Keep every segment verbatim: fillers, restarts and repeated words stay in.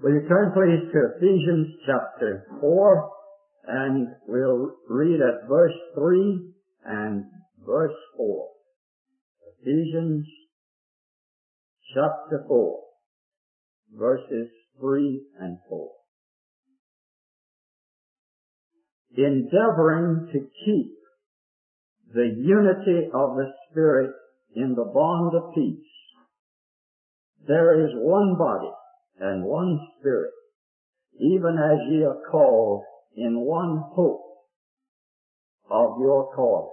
Will you turn please to Ephesians chapter four, and we'll read at verse three and verse four. Ephesians chapter four, verses three and four. Endeavoring to keep the unity of the Spirit in the bond of peace. There is one body and one Spirit, even as ye are called in one hope of your calling.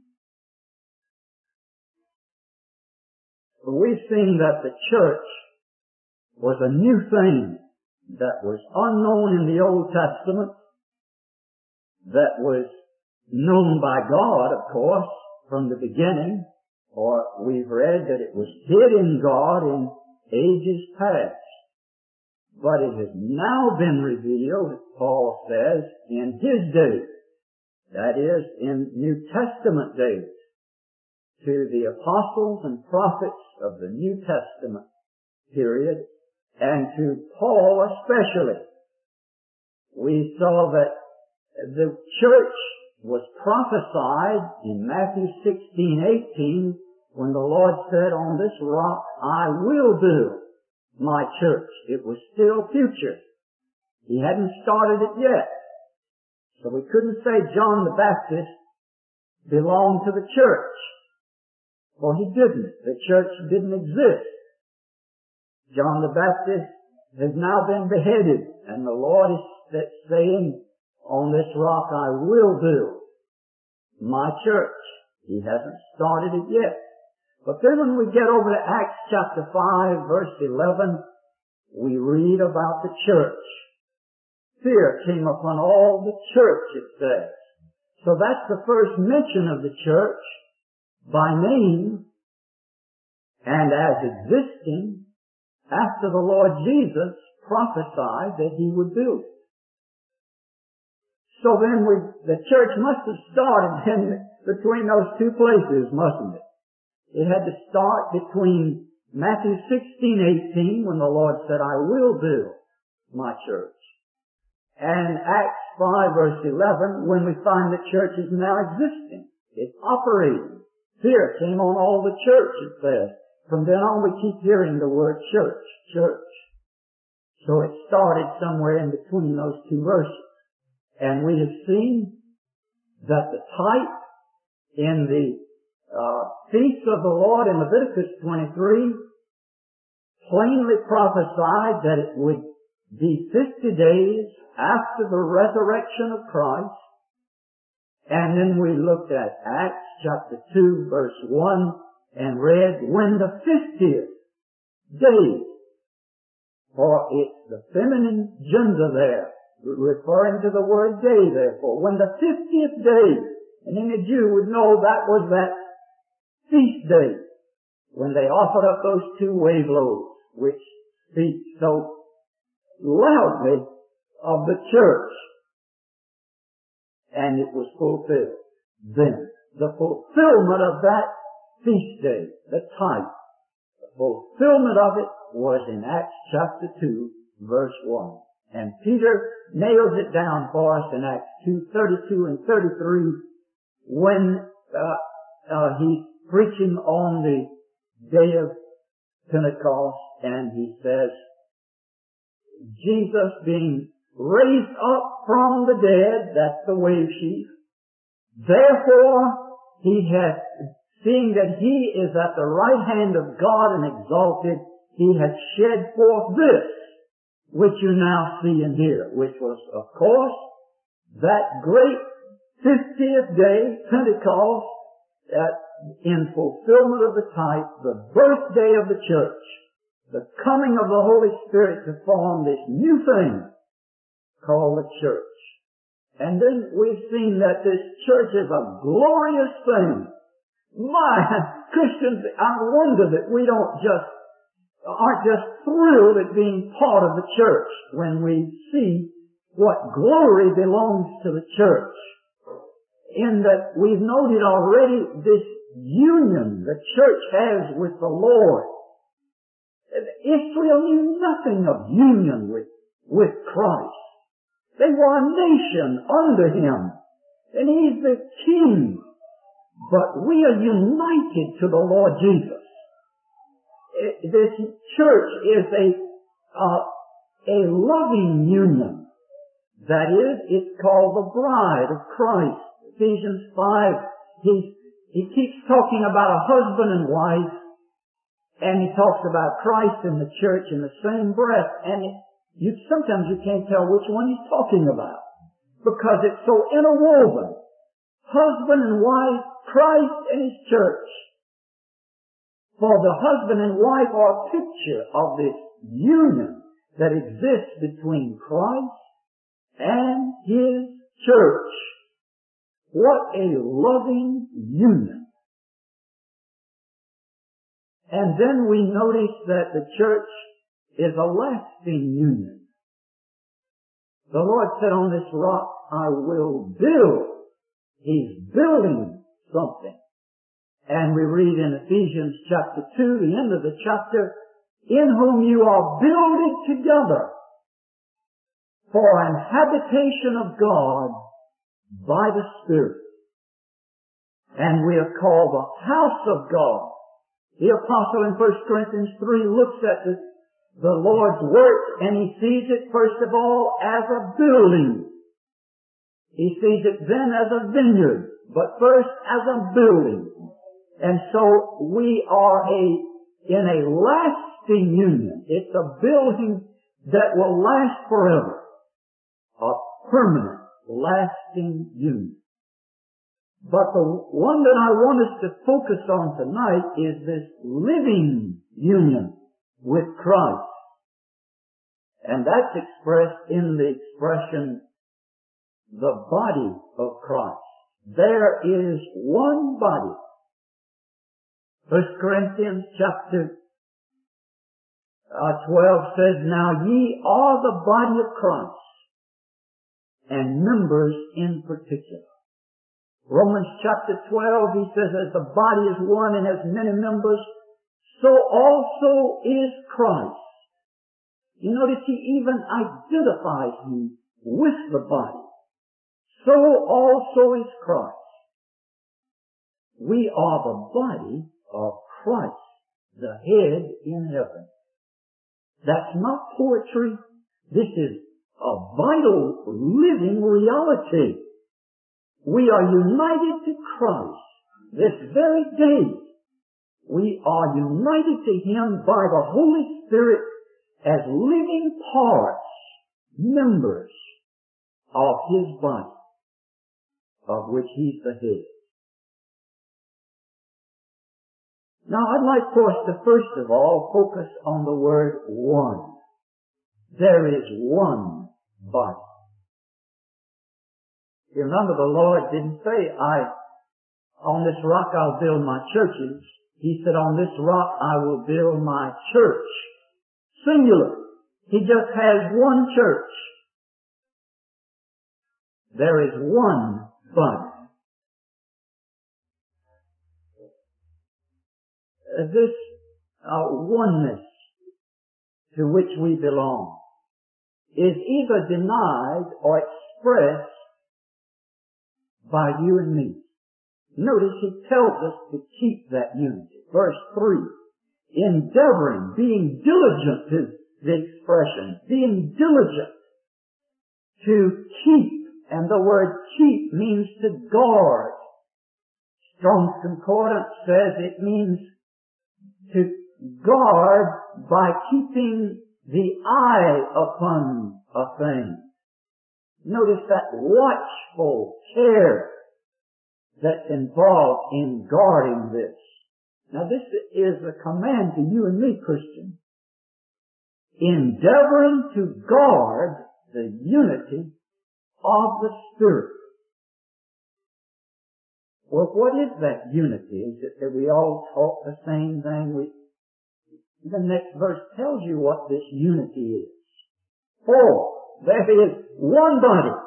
We've seen that the church was a new thing that was unknown in the Old Testament, that was known by God, of course, from the beginning, or we've read that it was hid in God in ages past. But it has now been revealed, Paul says, in his days, that is, in New Testament days, to the apostles and prophets of the New Testament period, and to Paul especially. We saw that the church was prophesied in Matthew sixteen eighteen when the Lord said, "On this rock I will build my church." It was still future. He hadn't started it yet. So we couldn't say John the Baptist belonged to the church. Well, he didn't. The church didn't exist. John the Baptist has now been beheaded, and the Lord is saying, "On this rock I will build my church." He hasn't started it yet. But then when we get over to Acts chapter five, verse eleven, we read about the church. Fear came upon all the church, it says. So that's the first mention of the church by name and as existing after the Lord Jesus prophesied that He would build it. So then we, the church must have started in between those two places, mustn't it? It had to start between Matthew sixteen eighteen, when the Lord said, "I will build my church," and Acts five verse eleven, when we find the church is now existing. It's operating. Fear came on all the church, it says. From then on we keep hearing the word church, church. So it started somewhere in between those two verses. And we have seen that the type in the uh, feast of the Lord in Leviticus twenty-three plainly prophesied that it would be fifty days after the resurrection of Christ. And then we looked at Acts chapter two verse one and read, when the fiftieth day, for it's the feminine gender there, referring to the word day, therefore. When the fiftieth day, and any Jew would know that was that feast day, when they offered up those two wave loaves, which speak so loudly of the church. And it was fulfilled. Then, the fulfillment of that feast day, the type, the fulfillment of it was in Acts chapter two, verse one. And Peter nails it down for us in Acts two, thirty-two and thirty-three, when uh, uh, he's preaching on the day of Pentecost, and he says, Jesus being raised up from the dead, that's the wave sheaf, therefore he hath, seeing that he is at the right hand of God and exalted, he hath shed forth this, which you now see and hear, which was, of course, that great fiftieth day, Pentecost, that in fulfillment of the type, the birthday of the church, the coming of the Holy Spirit to form this new thing called the church. And then we've seen that this church is a glorious thing. My, Christians, I wonder that we don't just, aren't just thrilled at being part of the church when we see what glory belongs to the church. In that we've noted already this union the church has with the Lord. Israel knew nothing of union with with Christ. They were a nation under Him, and He's the King. But we are united to the Lord Jesus. This church is a uh, a loving union. That is, it's called the bride of Christ. Ephesians five, he, he keeps talking about a husband and wife, and he talks about Christ and the church in the same breath, and it, you, sometimes you can't tell which one he's talking about, because it's so interwoven. Husband and wife, Christ and His church. For the husband and wife are a picture of this union that exists between Christ and His church. What a loving union. And then we notice that the church is a lasting union. The Lord said, on this rock I will build. He's building something. And we read in Ephesians chapter two, the end of the chapter, in whom you are builded together for an habitation of God by the Spirit. And we are called the house of God. The apostle in First Corinthians three looks at the, the Lord's work, and he sees it first of all as a building. He sees it then as a vineyard, but first as a building. And so we are a in a lasting union. It's a building that will last forever. A permanent, lasting union. But the one that I want us to focus on tonight is this living union with Christ. And that's expressed in the expression, the body of Christ. There is one body. First Corinthians chapter uh, twelve says, now ye are the body of Christ, and members in particular. Romans chapter twelve, he says, as the body is one and has many members, so also is Christ. You notice he even identifies him with the body. So also is Christ. We are the body of Christ, the head in heaven. That's not poetry. This is a vital, living reality. We are united to Christ this very day. We are united to Him by the Holy Spirit as living parts, members of His body, of which He's the head. Now I'd like for us to first of all focus on the word one. There is one body. You remember the Lord didn't say, I, on this rock I'll build my churches. He said, on this rock I will build my church. Singular. He just has one church. There is one body. This uh, oneness to which we belong is either denied or expressed by you and me. Notice he tells us to keep that unity. Verse three, endeavoring, being diligent is the expression, being diligent to keep, and the word keep means to guard. Strong's Concordance says it means to guard by keeping the eye upon a thing. Notice that watchful care that's involved in guarding this. Now this is a command to you and me, Christian. Endeavoring to guard the unity of the Spirit. Well, what is that unity? Is it that we all talk the same thing? We, the next verse tells you what this unity is. For there is one body.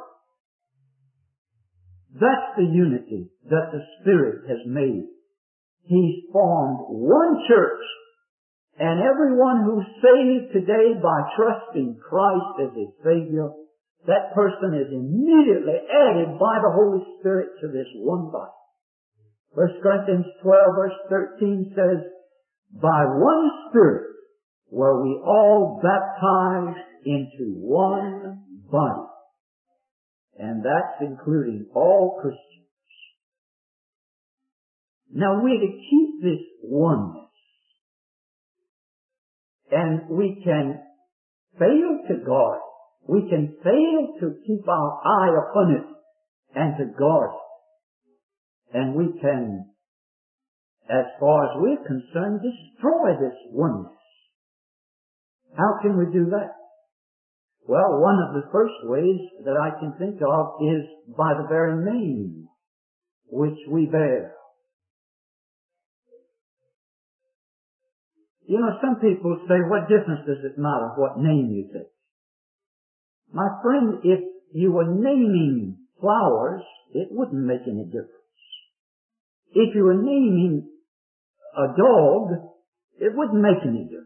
That's the unity that the Spirit has made. He's formed one church, And everyone who's saved today by trusting Christ as his Savior, that person is immediately added by the Holy Spirit to this one body. First Corinthians twelve verse thirteen says, by one Spirit were we all baptized into one body. And that's including all Christians. Now we're to keep this oneness. And we can fail to guard. We can fail to keep our eye upon it and to guard it. And we can, as far as we're concerned, destroy this oneness. How can we do that? Well, one of the first ways that I can think of is by the very name which we bear. You know, some people say, what difference does it matter what name you take? My friend, if you were naming flowers, it wouldn't make any difference. If you were naming a dog, it wouldn't make any difference.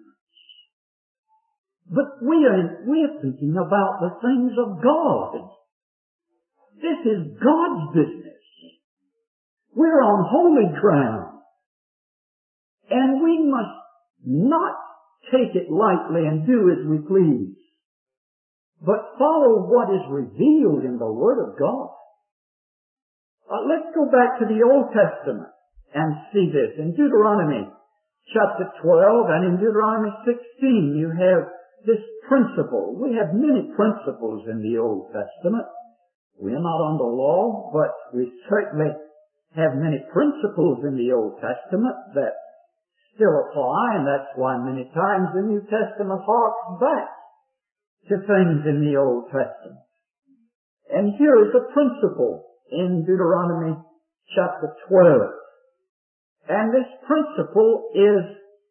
But we are, we are thinking about the things of God. This is God's business. We're on holy ground. And we must not take it lightly and do as we please, but follow what is revealed in the Word of God. Uh, let's go back to the Old Testament and see this. In Deuteronomy chapter twelve and in Deuteronomy sixteen you have this principle. We have many principles in the Old Testament. We are not under law, but we certainly have many principles in the Old Testament that still apply, and that's why many times the New Testament harks back to things in the Old Testament. And here is a principle in Deuteronomy chapter twelve. And this principle is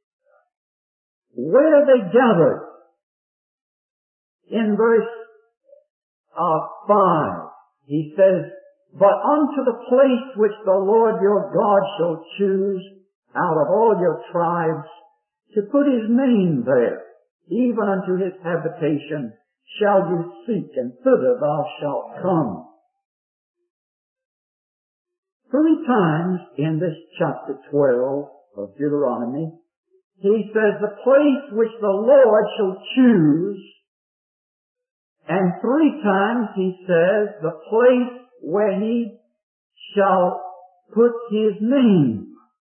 where they gathered. In verse uh, five, he says, but unto the place which the Lord your God shall choose out of all your tribes, to put his name there, even unto his habitation, shall you seek, and thither thou shalt come. Three times in this chapter twelve of Deuteronomy, he says the place which the Lord shall choose, and three times he says the place where he shall put his name.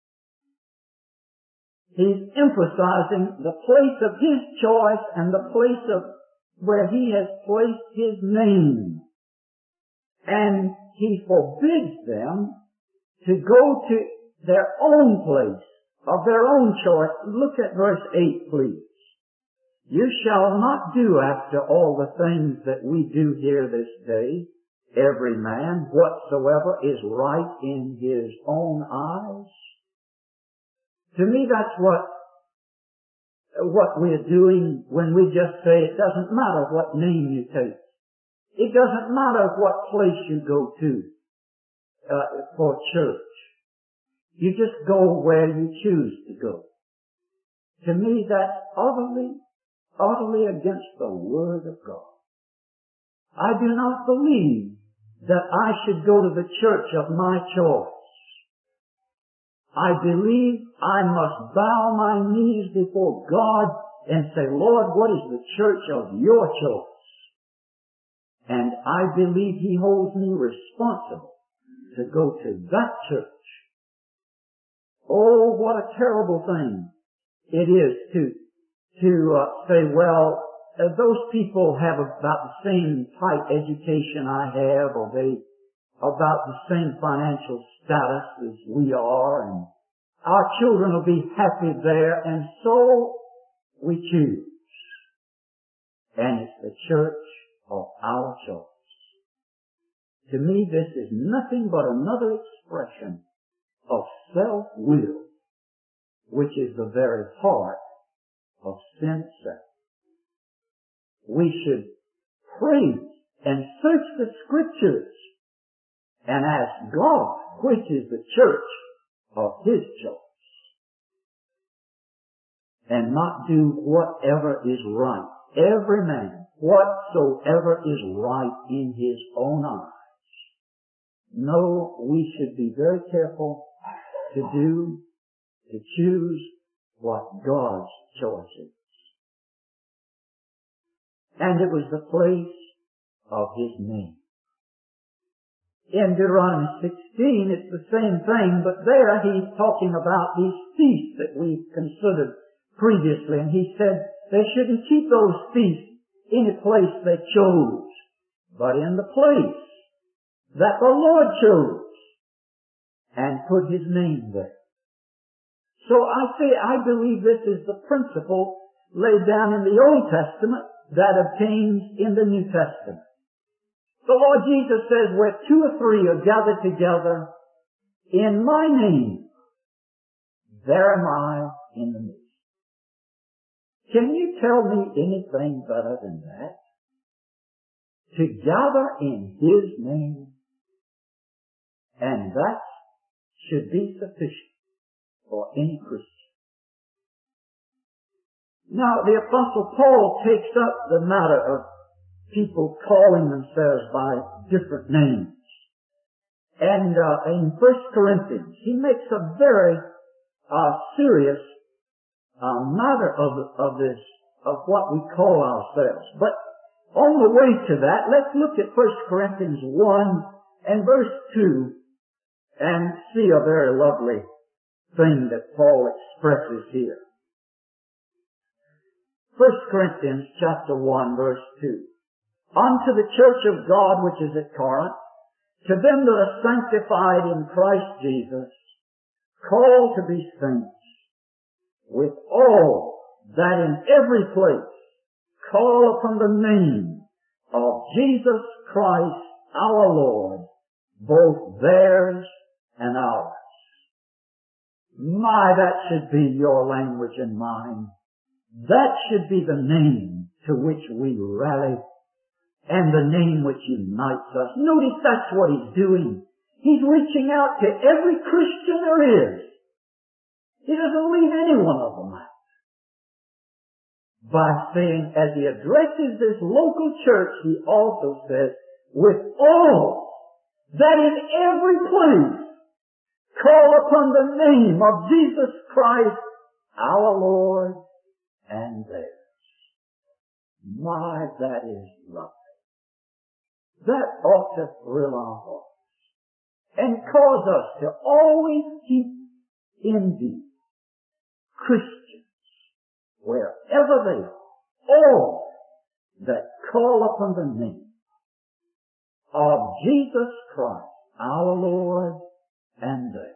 He's emphasizing the place of his choice and the place of where he has placed his name. And he forbids them to go to their own place of their own choice. Look at verse eight, please. You shall not do after all the things that we do here this day, every man whatsoever is right in his own eyes. To me, that's what, what we're doing when we just say it doesn't matter what name you take. It doesn't matter what place you go to uh, for church. You just go where you choose to go. To me, that's utterly, utterly against the Word of God. I do not believe that I should go to the church of my choice. I believe I must bow my knees before God and say, Lord, what is the church of your choice? And I believe he holds me responsible to go to that church. Oh, what a terrible thing it is to, to uh, say, well, uh, those people have about the same type education I have, or they about the same financial status as we are, and our children will be happy there, and so we choose. And it's the church of our choice. To me, this is nothing but another expression of self-will, which is the very heart of sin itself. We should pray and search the Scriptures and ask God which is the church of his choice. and not do whatever is right. Every man, whatsoever is right in his own eyes. No, we should be very careful to do, to choose what God's choice is. And it was the place of His name. In Deuteronomy sixteen, it's the same thing, but there He's talking about these feasts that we considered previously, and He said they shouldn't keep those feasts in a place they chose, but in the place that the Lord chose, and put His name there. So I say, I believe this is the principle laid down in the Old Testament that obtains in the New Testament. The Lord Jesus says, where two or three are gathered together in my name, there am I in the midst. Can you tell me anything better than that? To gather in His name, and that should be sufficient for any Christian. Now, the Apostle Paul takes up the matter of people calling themselves by different names. And uh, in First Corinthians, he makes a very uh, serious uh, matter of, of this, of what we call ourselves. But on the way to that, let's look at First Corinthians one and verse two and see a very lovely thing that Paul expresses here. First Corinthians chapter one, verse two. Unto the church of God which is at Corinth, to them that are sanctified in Christ Jesus, called to be saints, with all that in every place call upon the name of Jesus Christ our Lord, both theirs and ours. My, that should be your language and mine. That should be the name to which we rally and the name which unites us. Notice that's what He's doing. He's reaching out to every Christian there is. He doesn't leave any one of them out. By saying, as He addresses this local church, He also says, with all that in every place call upon the name of Jesus Christ, our Lord and theirs. My, that is lovely. That ought to thrill our hearts and cause us to always keep in view Christians, wherever they are, all that call upon the name of Jesus Christ, our Lord and theirs.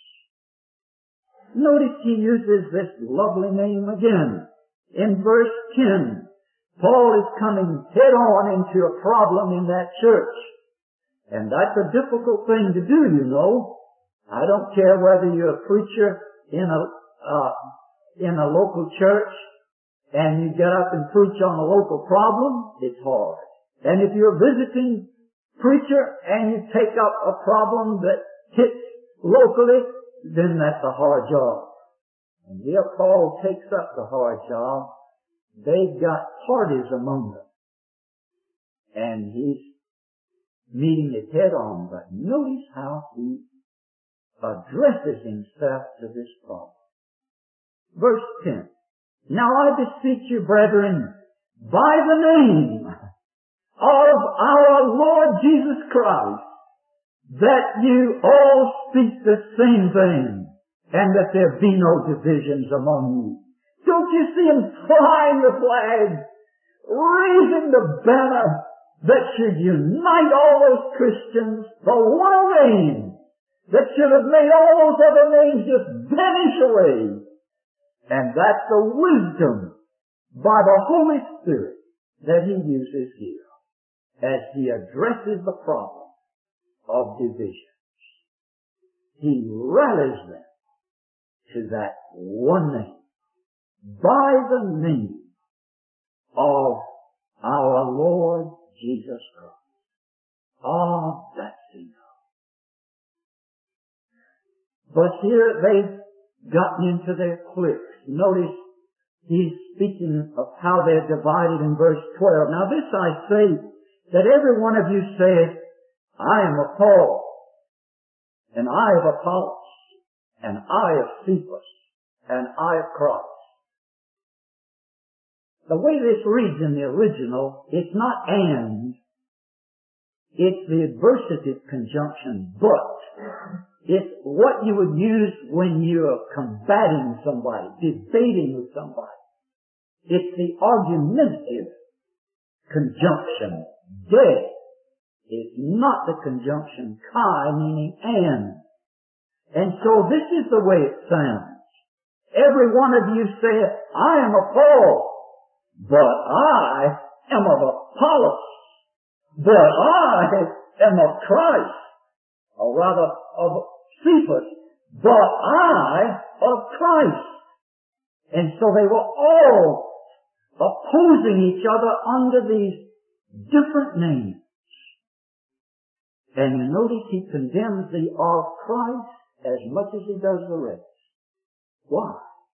Notice he uses this lovely name again. In verse ten, Paul is coming head on into a problem in that church. And that's a difficult thing to do, you know. I don't care whether you're a preacher in a, uh, in a local church and you get up and preach on a local problem, it's hard. And if you're a visiting preacher and you take up a problem that hits locally, then that's a hard job. And here Paul takes up the hard job. They've got parties among them. And he's meeting it head on. But notice how he addresses himself to this problem. Verse ten. Now I beseech you, brethren, by the name of our Lord Jesus Christ, that you all speak the same thing, and that there be no divisions among you. Don't you see him flying the flag, raising the banner that should unite all those Christians for one name, that should have made all those other names just vanish away? And that's the wisdom by the Holy Spirit that he uses here as he addresses the problem of divisions. He rallies them to that one name, by the name of our Lord Jesus Christ. Ah, that's enough. But here they've gotten into their cliques. Notice he's speaking of how they're divided in verse twelve. Now this I say, that every one of you saith, I am of Paul, and I of Apollos, and I of Cephas, and I of Christ. The way this reads in the original, it's not and, it's the adversative conjunction, but. It's what you would use when you're combating somebody, debating with somebody. It's the argumentative conjunction. De is not the conjunction kai, meaning and. And so this is the way it sounds. Every one of you saith, I am of Paul, but I am of Apollos, but I am of Christ, or rather of Cephas, but I of Christ. And so they were all opposing each other under these different names. And you notice he condemns the of Christ as much as he does the rest. Why?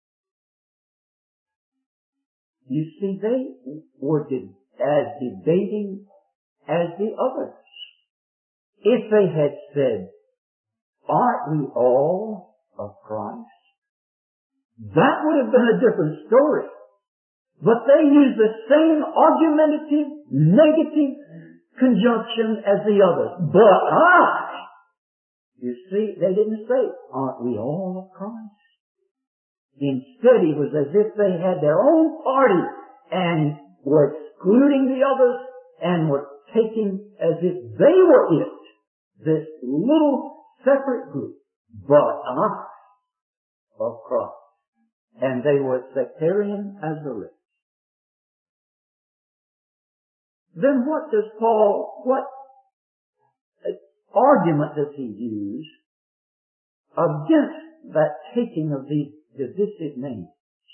You see, they were de- as debating as the others. If they had said, aren't we all of Christ? That would have been a different story. But they used the same argumentative, negative conjunction as the others. But I, you see, they didn't say, aren't we all of Christ? Instead, it was as if they had their own party and were excluding the others and were taking as if they were it, this little separate group, but I of Christ. And they were sectarian as the rest. Then what does Paul, what argument does he use against that taking of these divisive names?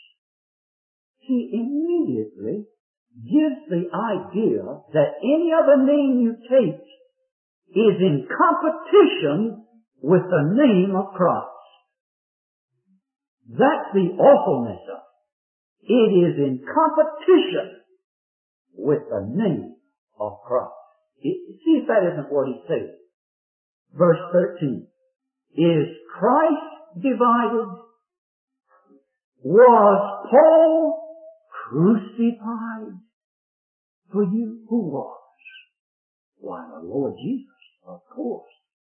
He immediately gives the idea that any other name you take is in competition with the name of Christ. That's the awfulness of it. It is in competition with the name of Christ. See if that isn't what he says. Verse thirteen. Is Christ divided? Was Paul crucified for you? Who was? Why, the Lord Jesus, of course.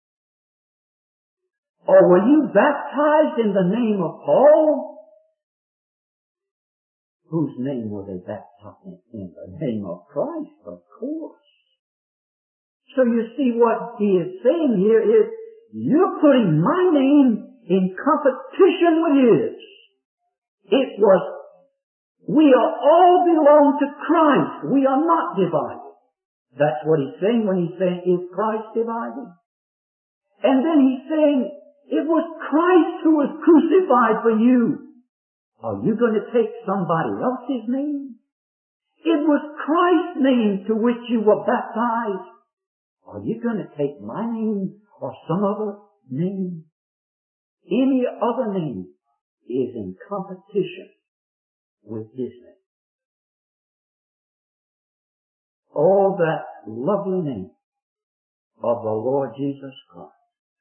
Or were you baptized in the name of Paul? Whose name were they baptized in? In the name of Christ, of course. So you see what he is saying here is, you're putting my name in competition with his. It was, we are all belong to Christ. We are not divided. That's what he's saying when he's saying, is Christ divided? And then he's saying, it was Christ who was crucified for you. Are you going to take somebody else's name? It was Christ's name to which you were baptized. Are you going to take my name or some other name? Any other name is in competition with his name. Oh, that lovely name of the Lord Jesus Christ.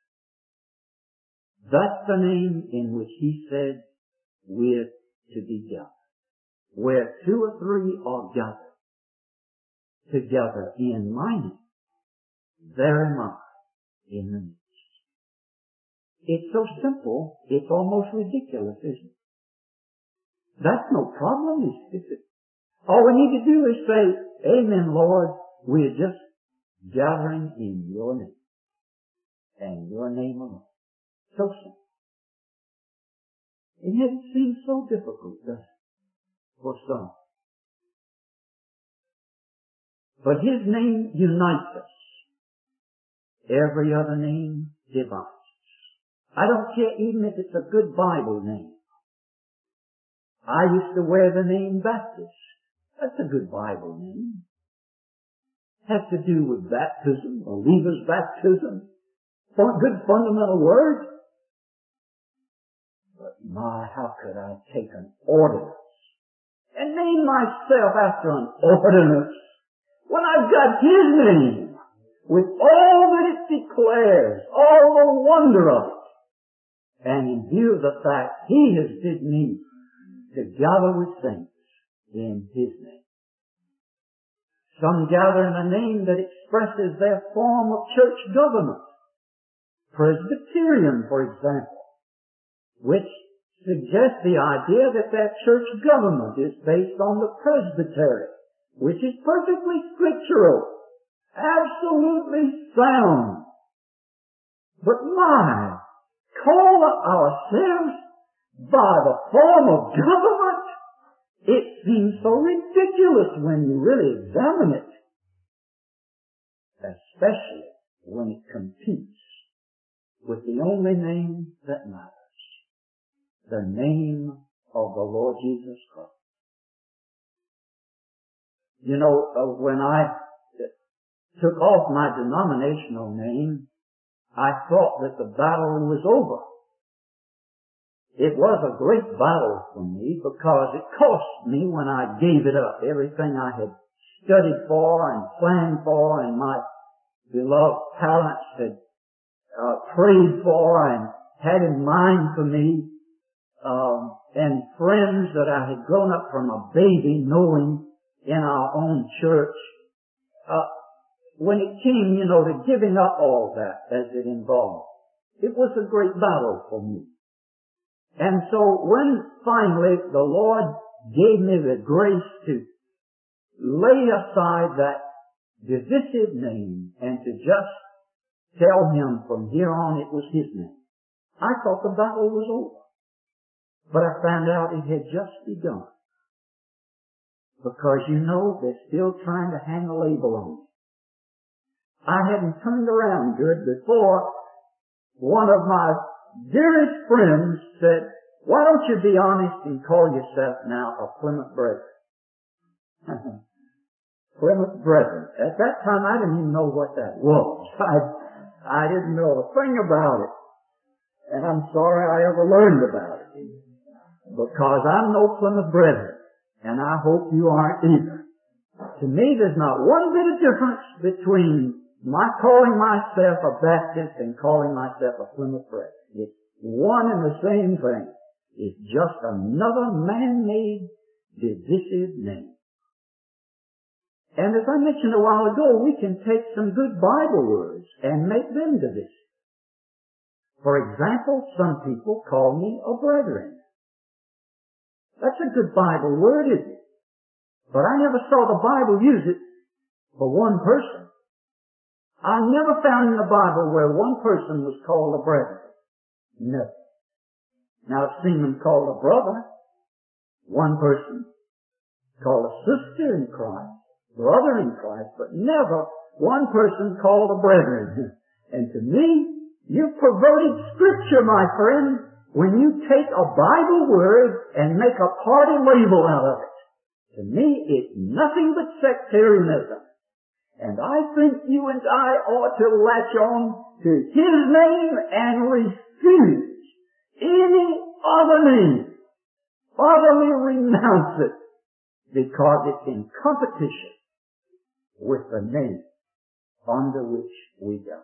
That's the name in which he said we're to be gathered. Where two or three are gathered together in my name, there am I in the midst. It's so simple, it's almost ridiculous, isn't it? That's no problem, is it? All we need to do is say, Amen, Lord, we're just gathering in your name and your name alone. So simple. And yet it seems so difficult, doesn't it, for some. But his name unites us. Every other name divides us. I don't care even if it's a good Bible name. I used to wear the name Baptist. That's a good Bible name. Has to do with baptism, believer's baptism. Good fundamental word. But my, how could I take an ordinance and name myself after an ordinance when I've got His name with all that it declares, all the wonder of it, and in view of the fact He has bid me to gather with saints in His name. Some gather in a name that expresses their form of church government. Presbyterian, for example, which suggests the idea that their church government is based on the presbytery, which is perfectly scriptural, absolutely sound. But my, call ourselves by the form of government? It seems so ridiculous when you really examine it, especially when it competes with the only name that matters, the name of the Lord Jesus Christ. You know, uh, when I took off my denominational name, I thought that the battle was over. It was a great battle for me because it cost me when I gave it up. Everything I had studied for and planned for and my beloved parents had uh, prayed for and had in mind for me, um, and friends that I had grown up from a baby knowing in our own church. Uh, when it came, you know, to giving up all that as it involved, it was a great battle for me. And so when finally the Lord gave me the grace to lay aside that divisive name and to just tell Him from here on it was His name, I thought the battle was over. But I found out it had just begun. Because, you know, they're still trying to hang a label on it. I hadn't turned around good before one of my dearest friends said, why don't you be honest and call yourself now a Plymouth Brethren? Plymouth Brethren. At that time I didn't even know what that was. I, I didn't know a thing about it. And I'm sorry I ever learned about it. Because I'm no Plymouth Brethren. And I hope you aren't either. To me there's not one bit of difference between my calling myself a Baptist and calling myself a Plymouth Brethren. It's one and the same thing. It's just another man-made, divisive name. And as I mentioned a while ago, we can take some good Bible words and make them divisive. For example, some people call me a brethren. That's a good Bible word, isn't it? But I never saw the Bible use it for one person. I never found in the Bible where one person was called a brethren. No. Now I've seen them called a brother, one person, called a sister in Christ, brother in Christ, but never one person called a brethren. And to me, you've perverted Scripture, my friend, when you take a Bible word and make a party label out of it. To me, it's nothing but sectarianism. And I think you and I ought to latch on to His name and refuse any other name. Utterly renounce it because it's in competition with the name under which we go.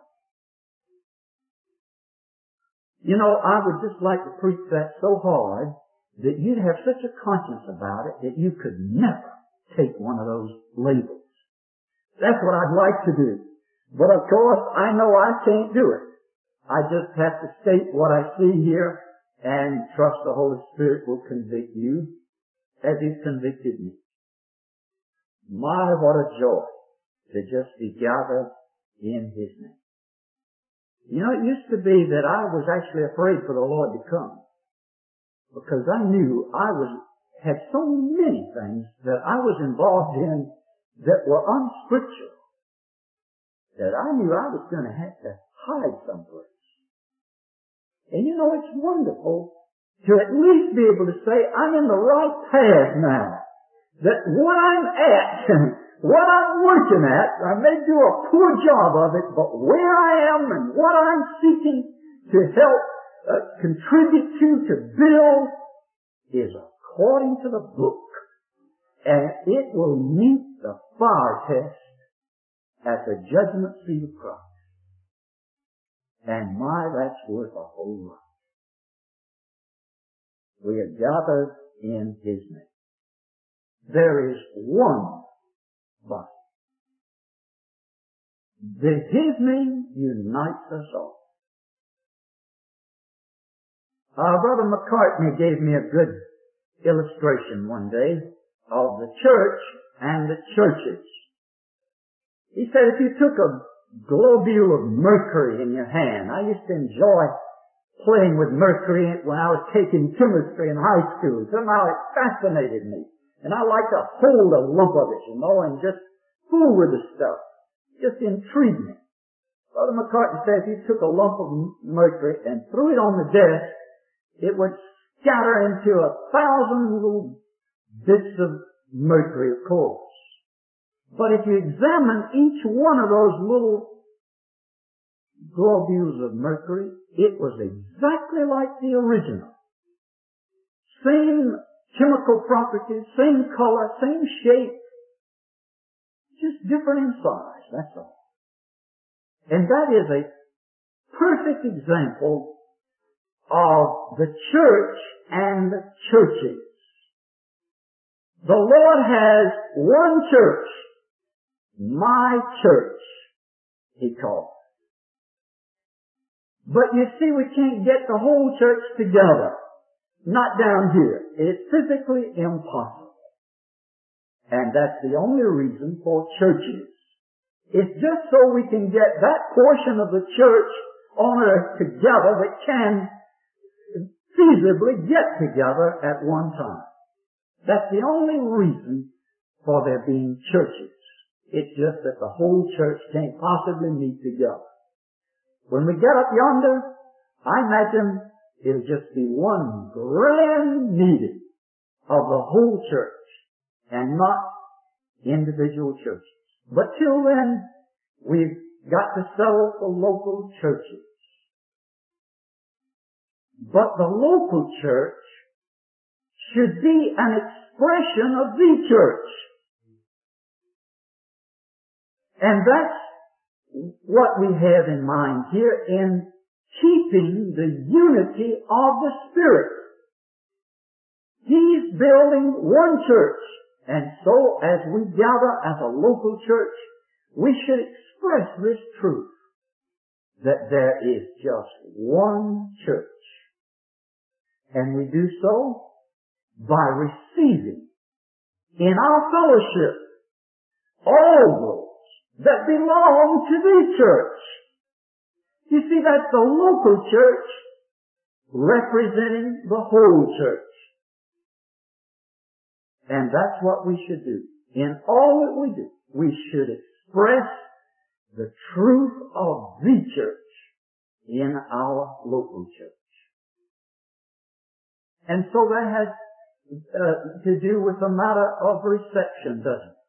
You know, I would just like to preach that so hard that you'd have such a conscience about it that you could never take one of those labels. That's what I'd like to do. But of course, I know I can't do it. I just have to state what I see here and trust the Holy Spirit will convict you as He's convicted me. My, what a joy to just be gathered in His name. You know, it used to be that I was actually afraid for the Lord to come because I knew I was had so many things that I was involved in that were unscriptural that I knew I was going to have to hide someplace. And you know, it's wonderful to at least be able to say, I'm in the right path now. That what I'm at, what I'm working at, I may do a poor job of it, but where I am and what I'm seeking to help uh, contribute to, to build, is according to the book. and it will meet the fire test at the judgment seat of Christ. And my, that's worth a whole lot. We are gathered in His name. There is one body. The His name unites us all. Our brother McCartney gave me a good illustration one day of the church and the churches. He said if you took a globule of mercury in your hand, I used to enjoy playing with mercury when I was taking chemistry in high school. Somehow it fascinated me. And I liked to hold a lump of it, you know, and just fool with the stuff. Just intrigued me. Brother McCartney said if you took a lump of mercury and threw it on the desk, it would scatter into a thousand little bits of mercury, of course. But if you examine each one of those little globules of mercury, it was exactly like the original. Same chemical properties, same color, same shape, just different in size, that's all. And that is a perfect example of the church and the churches. The Lord has one church, my church, He calls. But you see, we can't get the whole church together. Not down here. It's physically impossible. And that's the only reason for churches. It's just so we can get that portion of the church on earth together that can feasibly get together at one time. That's the only reason for there being churches. It's just that the whole church can't possibly meet together. When we get up yonder, I imagine it'll just be one grand meeting of the whole church and not individual churches. But till then, we've got to settle for local churches. But the local church should be an expression of the church. And that's what we have in mind here in keeping the unity of the Spirit. He's building one church. And so as we gather as a local church, we should express this truth, that there is just one church. And we do so by receiving in our fellowship all those that belong to the church. You see, that's the local church representing the whole church. And that's what we should do. In all that we do, we should express the truth of the church in our local church. And so that has uh, to do with the matter of reception, doesn't it?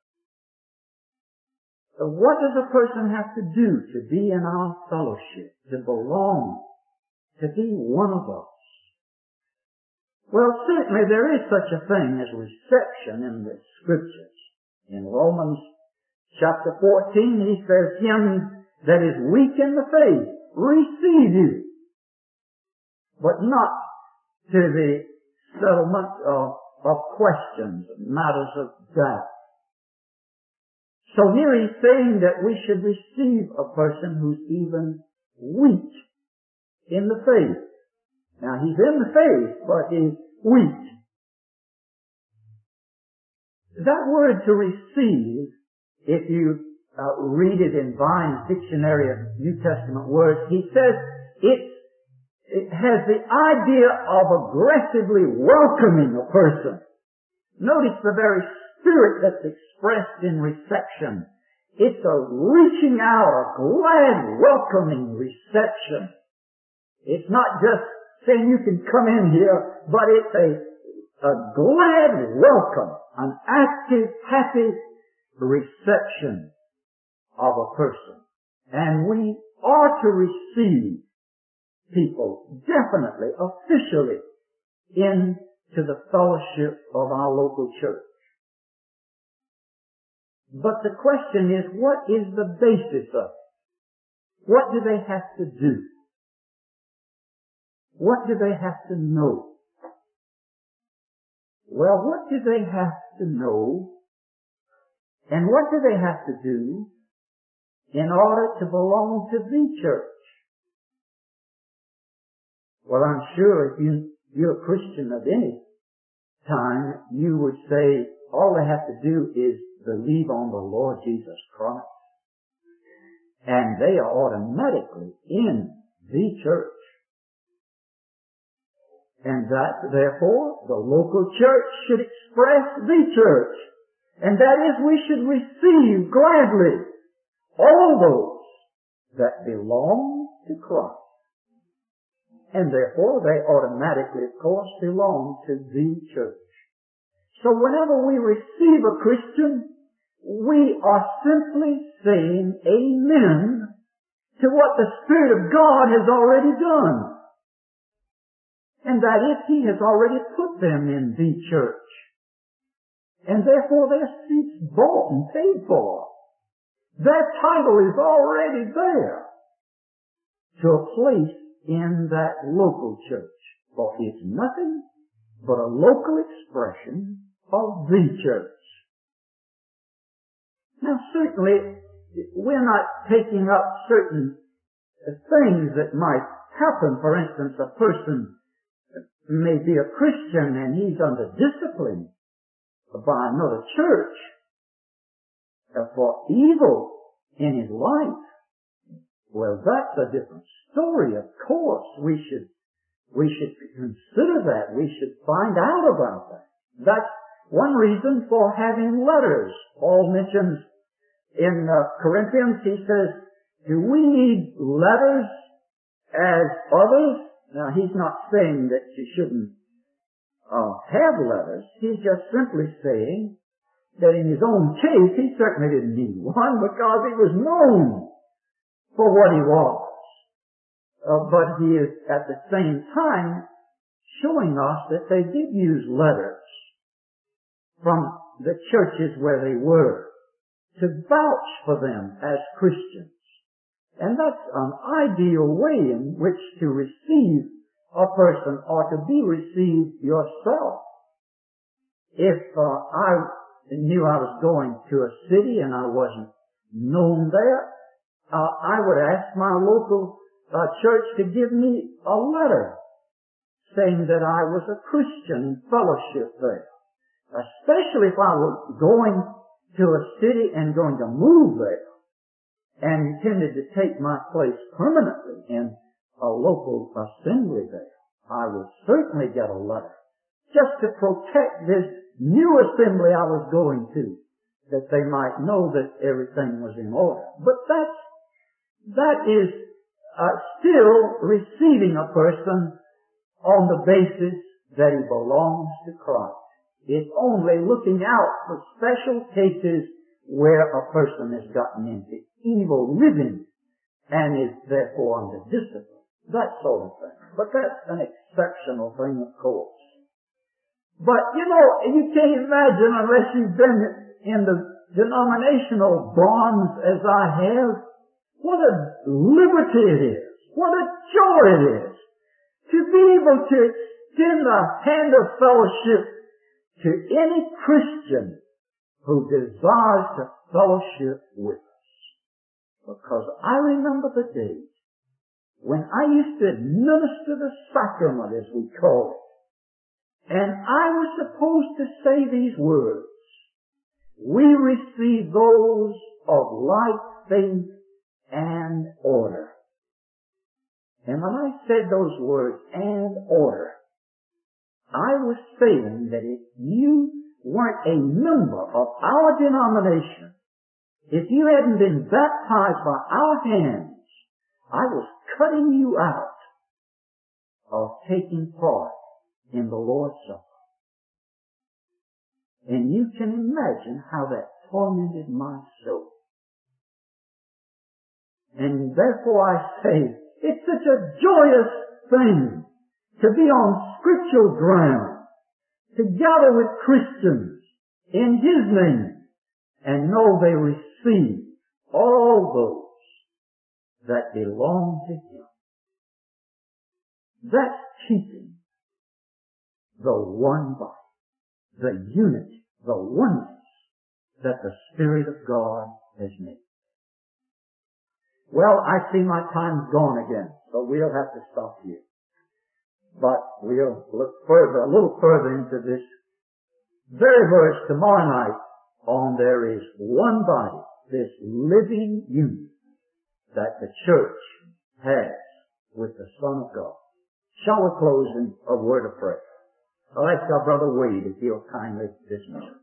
So what does a person have to do to be in our fellowship, to belong, to be one of us? Well, certainly there is such a thing as reception in the Scriptures. In Romans chapter fourteen, he says, him that is weak in the faith, receive you, but not to the settlement of, of questions, matters of doubt. So here he's saying that we should receive a person who's even weak in the faith. Now he's in the faith, but he's weak. That word to receive, if you uh, read it in Vine's Dictionary of New Testament Words, he says it's, it has the idea of aggressively welcoming a person. Notice the very spirit that's expressed in reception. It's a reaching out, a glad welcoming reception. It's not just saying you can come in here, but it's a, a glad welcome, an active, happy reception of a person. And we are to receive people definitely, officially, into the fellowship of our local church. But the question is, what is the basis of it? What do they have to do? What do they have to know? Well, what do they have to know? And what do they have to do in order to belong to the church? Well, I'm sure if you, you're a Christian of any time, you would say all they have to do is believe on the Lord Jesus Christ. And they are automatically in the church. And that, therefore, the local church should express the church. And that is, we should receive gladly all those that belong to Christ. And therefore, they automatically, of course, belong to the church. So whenever we receive a Christian, we are simply saying amen to what the Spirit of God has already done. And that is, He has already put them in the church. And therefore their seats bought and paid for. Their title is already there to a place in that local church. For it's nothing but a local expression of the church. Now certainly, we're not taking up certain things that might happen. For instance, a person may be a Christian and he's under discipline by another church for evil in his life. Well, that's a different story. Of course, we should we should consider that. We should find out about that. That's one reason for having letters. Paul mentions in uh, Corinthians, he says, do we need letters as others? Now, he's not saying that you shouldn't uh, have letters. He's just simply saying that in his own case, he certainly didn't need one because he was known for what he was. Uh, but he is at the same time showing us that they did use letters from the churches where they were to vouch for them as Christians. And that's an ideal way in which to receive a person or to be received yourself. If uh, I knew I was going to a city and I wasn't known there, uh, I would ask my local uh, church to give me a letter saying that I was a Christian in fellowship there. Especially if I were going to a city and going to move there and intended to take my place permanently in a local assembly there, I would certainly get a letter just to protect this new assembly I was going to, that they might know that everything was in order. But that's, that is uh, still receiving a person on the basis that he belongs to Christ. It's only looking out for special cases where a person has gotten into evil living and is therefore under discipline. That sort of thing. But that's an exceptional thing, of course. But, you know, you can't imagine unless you've been in the denominational bonds as I have, what a liberty it is. What a joy it is to be able to extend a hand of fellowship to any Christian who desires to fellowship with us. Because I remember the days when I used to administer the sacrament, as we call it, and I was supposed to say these words, we receive those of like faith and order. And when I said those words, and order, I was saying that if you weren't a member of our denomination, if you hadn't been baptized by our hands, I was cutting you out of taking part in the Lord's Supper. And you can imagine how that tormented my soul. And therefore I say, it's such a joyous thing to be on scriptural ground, to gather with Christians in His name, and know they receive all those that belong to Him. That's keeping the one body, the unity, the oneness that the Spirit of God has made. Well, I see my time's gone again, so we'll have to stop here. But we'll look further, a little further into this very verse tomorrow night on there is one body, this living union that the church has with the Son of God. Shall we close in a word of prayer? I'll ask our brother Wade if he'll kindly dismiss us.